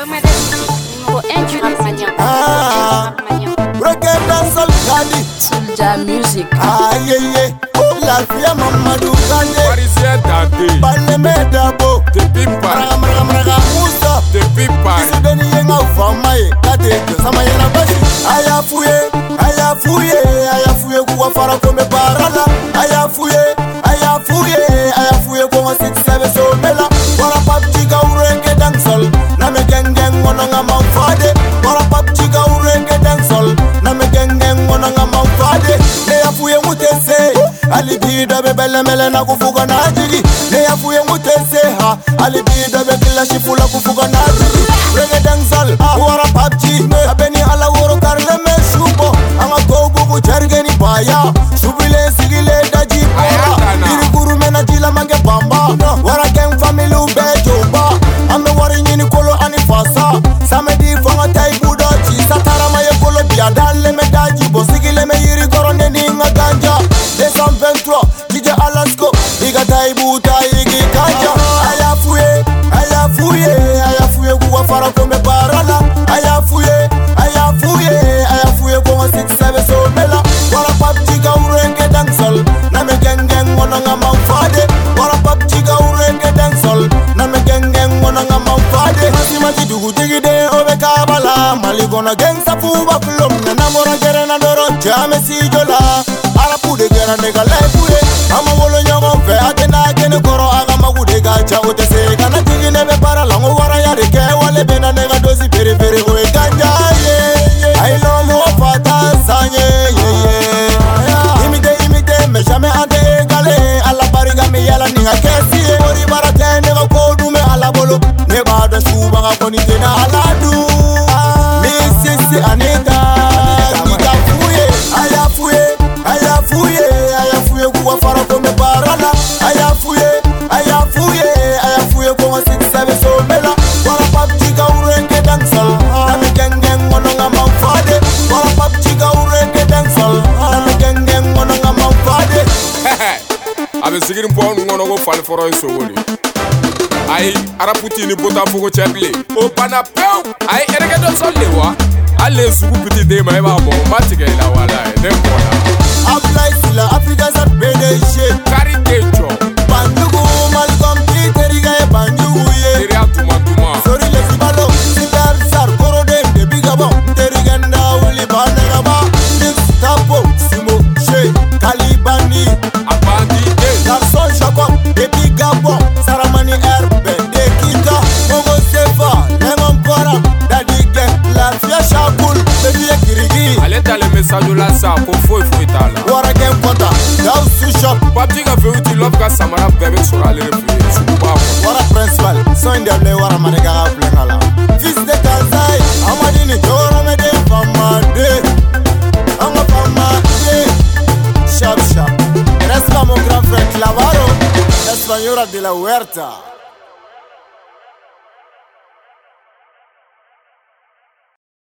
Soulja Music. La fia Mamadou Kandé Parisien Dante Balé Medabo Depuis Paris Raga Moussa Depuis Paris Ici Deni Yenga Ufamaye Kate Sama Yena Bashi Aya fouye Kuwa fara kome barala Aya fouye Kwa sit sebe so mela Wara pap chiga urenge dangsol Na me geng Wonanga mawfade Wara pap chiga urenge dangsol Na me geng Wonanga mawfade Ne ya fouye mutese Alibida bebele mele na kufuga na jigi Ne ya fuye mutese ha Alibida bebele shifula kufuga na jigi Renge dangsal Wara PUBG Abeni ala woro karle me shubo Anga kobu kuchergeni baya Subile sigile daji bora Diri guru mena jila mange bamba Wara gang family ube joba Ame wari nyini kolo anifasa Samedi fanga taibu doji Satara maye kolo biadale me daji Bo sigile me yiri korone ninga ganja 223 DJ Alasko Iga taibu taigi kanja Aya fouye Kuwa fara kome barala Aya fouye Kwa sit sebe so mela Wara pap chiga urenge dangsol Na me geng Wonanga mawfade Wara pap chiga urenge dangsol Na me geng Wonanga mawfade Masi dugu digide obe kabala Mali gona geng safuba kulom Na namora gere na doro Jame si jola Arapude gera nega laifuye Ama wolo nyongo fe Agena gene koro Aga magude gacha Ote se Kana tigi nebe para Lango wara yare ke Wale bena nega dozi pere Oe ganja I love you fata sanye Imite me jamais ante egale Alla bariga me yala ninga kesi Ori barate nega kodu me ala bolo Ne bada shuba nga koni tena ala du Mississippi Anita Nika fuye Aya fuye Kuwa fara kome barala Aya fuye Kwa sit sebe so mela Wara pap chiga urenge dangsal Na me geng Wonanga mawfade Wara pap chiga urenge dangsal Na me geng Wonanga mawfade Abe sigiri mpo ngono go fal foro so woli Ai araputi ni bota fugo cheble O pana pew ai erege do sollewa Alle sugu piti de mai ba bo matige la wala de bona Apply sila Africa sa PDG Karite cho Bandugu Malcolm Peter Igaye bandugu ye Iri atuma Sorry le sibalo Sitar sar korode de bigabo Terigenda uli banegaba Nix tapo Simo she Kalibani Abandi de Garçon Jacob de bigabo Saramani Herbe de Kita Mogo Sefa Lemon Pora Daddy Gang La Fia Shakul Baby Kirigi Aleta le message la sa ko foi tala Wara Gang Kota Gausu Shop Papi ga feuti love ka samara bebe sura le refuye suba Wara principal So in the wara manega ga plengala Fils de Kazai Amadini Joro me de famade Anga famade Sharp Respa mon grand frère Clavaro Española de la Huerta